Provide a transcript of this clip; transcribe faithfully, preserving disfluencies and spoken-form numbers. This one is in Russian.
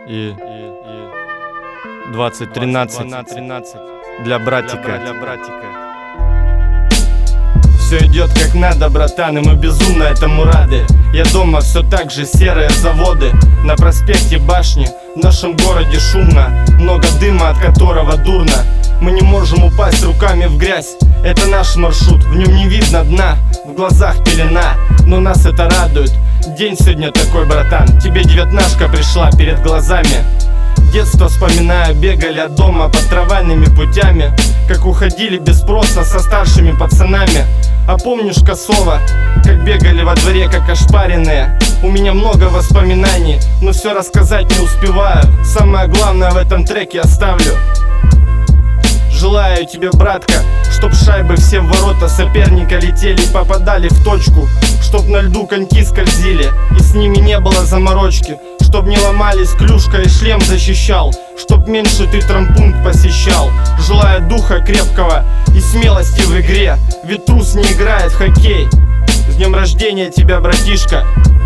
и двадцать тринадцать для братика. Все идет как надо, братан, и мы безумно этому рады. Я дома, все так же серые заводы. На проспекте Башни, в нашем городе шумно, много дыма, от которого дурно. Мы не можем упасть руками в грязь. Это наш маршрут, в нем не видно дна, в глазах пелена, но нас это радует. День сегодня такой, братан, тебе девятнашка пришла перед глазами. Детство вспоминаю, бегали от дома по трамвайными путями, как уходили без спроса со старшими пацанами. А помнишь косово, как бегали во дворе, как ошпаренные? У меня много воспоминаний, но все рассказать не успеваю. Самое главное в этом треке оставлю. Желаю тебе, братка, чтоб шайбы все в ворота соперника летели, попадали в точку, чтоб на льду коньки скользили и с ними не было заморочки, чтоб не ломались клюшка и шлем защищал, чтоб меньше ты травмпункт посещал. Желаю духа крепкого и смелости в игре, ведь трус не играет в хоккей. С днем рождения тебя, братишка!